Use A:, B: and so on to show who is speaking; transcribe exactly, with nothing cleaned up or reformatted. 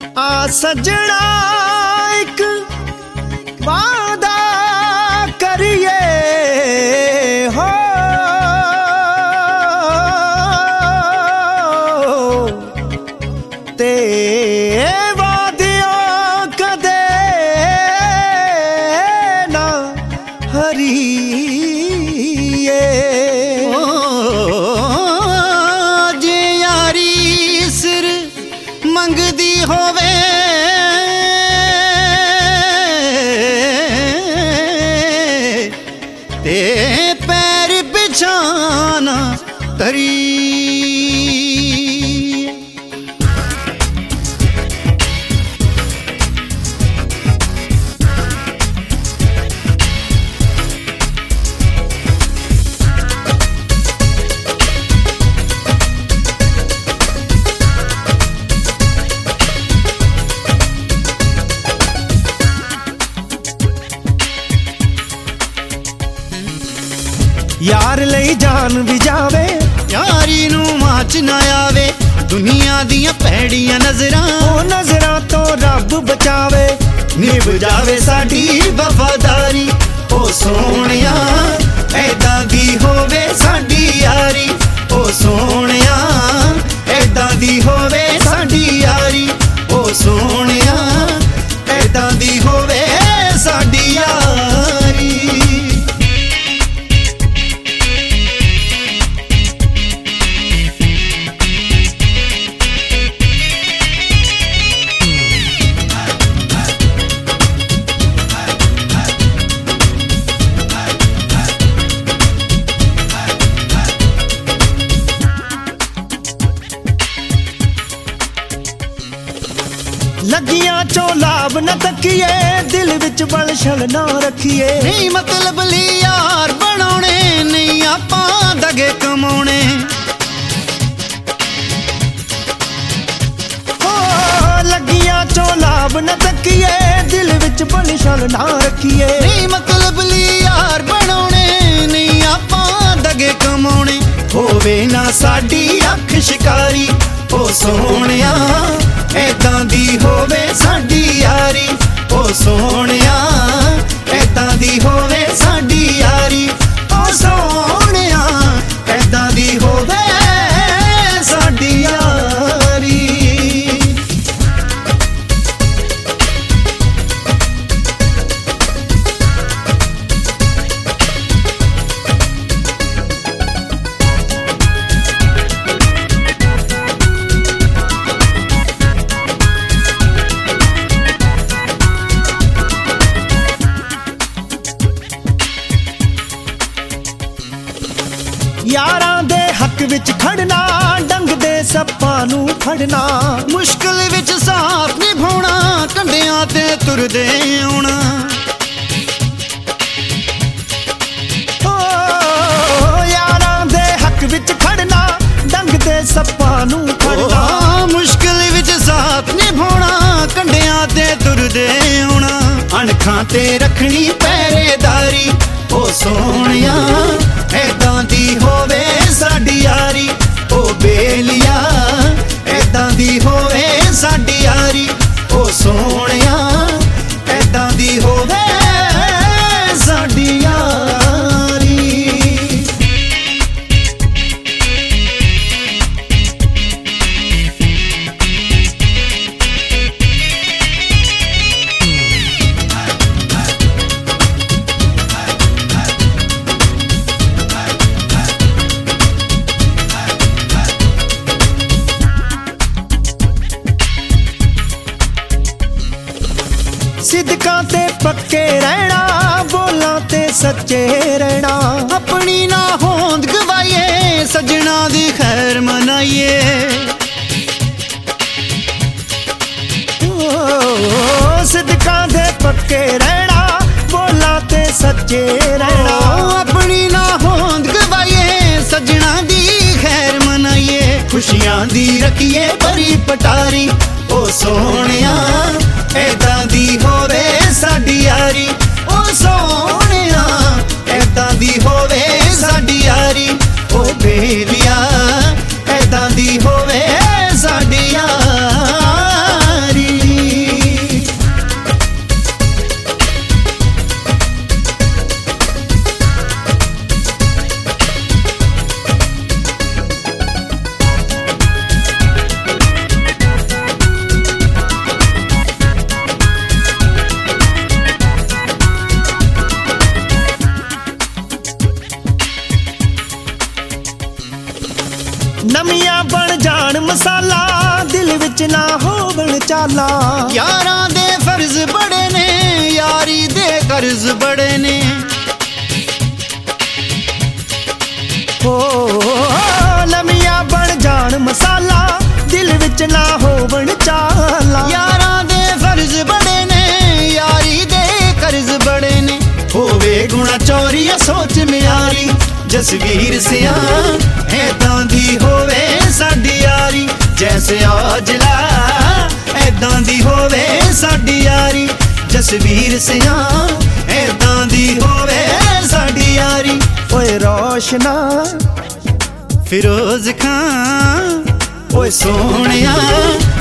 A: आ सजना एक वादा करिए हो ते वादियां कदे ना हरिए
B: जे यारी सिर मंगदी होवे ते पैर बिछाना तरी
A: यार लई जान भी जावे
B: यारी नू माच ना आवे दुनिया दियां भैड़ियां नजरां
A: ओ नजरां तो रब बचावे
B: निभ जावे साडी वफादारी ओ सोहणिया ऐदां दी होवे साडी यारी ओ सोहणिया ऐदां दी होवे साडी यारी ओ सोहणिया ऐदां दी होवे साडी यारी।
A: लगियां चो लाभ न तकिए दिल विच बलछल ना रखिए
B: नहीं मतलब ली यार बनाने नहीं आपां दगे कमाने
A: हो लगियां चो लाभ न तकिए दिल विच बलछल ना रखिए
B: नहीं मतलब ली यार बनाने नहीं आपां दगे कमाने होवे ना साडी अख शिकारी ओ सोहणिया ऐदां दी होवे साडी यारी ओ सोहणिया ऐदां दी होवे साडी यारी ओ सोहणिया ऐदां दी होवे साडी यारी।
A: यारां दे हक विच खड़ना डंग दे सप्पां नू फड़ना
B: मुश्किल विच साथ निभाउणा कंडियां ते तुरदे आउणा
A: ओ यारां दे हक विच खड़ना डंग दे सप्पां नू फड़ना
B: मुश्किल विच साथ निभाउणा कंडियां ते तुरदे आउणा अणखां ते रखनी पहरेदारी ओ सोहणिया ऐदां दी होवे साडी यारी ओ बेलिया ऐदां दी होवे साडी यारी ओ सोहणिया ऐदां दी होवे साडी यारी।
A: सिदकां ते पक्के रहना बोलां ते सच्चे रहना
B: अपनी ना होंद गवाइए सजना दी खैर मनाइए
A: ओ सिदकां ते पक्के रहना बोलां ते सच्चे रहना
B: अपनी ना होंद गवाइए सजना दी खैर मनाइए खुशियां दी रखिए बड़ी पटारी ओ सोहणिया ऐदां दी होवे साडी यारी ओ सोहणिया ऐदां दी होवे साडी यारी ओ बेलिया ऐदां दी होवे साडी यारी।
A: ਵਿੱਚ ਨਾ ਹੋਵਣ ਚਾਲਾ।
B: ਯਾਰਾਂ ਦੇ ਫਰਜ਼ ਬੜੇ ਨੇ, ਯਾਰੀ ਦੇ ਕਰਜ਼ ਬੜੇ ਨੇ।
A: ਹੋ ਲਮੀਆਂ ਬਣ ਜਾਣ ਮਸਾਲਾ, ਦਿਲ ਵਿੱਚ ਨਾ ਹੋਵਣ ਚਾਲਾ।
B: ਯਾਰਾਂ ਦੇ ਫਰਜ਼ ਬੜੇ ਨੇ, ਯਾਰੀ ਦੇ ਕਰਜ਼ ਬੜੇ ਨੇ। ਹੋਵੇ ਗੁਣਾ ਚੋਰੀ ਸੋਚ ਮਿਆਰੀ, ਜਸਵੀਰ ਸਿਆ ਐਦਾਂ ਦੀ ਹੋਵੇ ਸਾਡੀ ਯਾਰੀ। ਜੈਸੇ ਔਜਲਾ ਐਦਾਂ ਦੀ ਹੋਵੇ ਸਾਡੀ ਯਾਰੀ। ਜਸਵੀਰ ਸਿਆ ਐਦਾਂ ਦੀ ਹੋਵੇ ਸਾਡੀ ਯਾਰੀ।
A: ਓਏ ਰੋਸ਼ਨਾ
B: ਫਿਰੋਜ਼ ਖਾਂ ਓਏ ਸੋਹਣਿਆ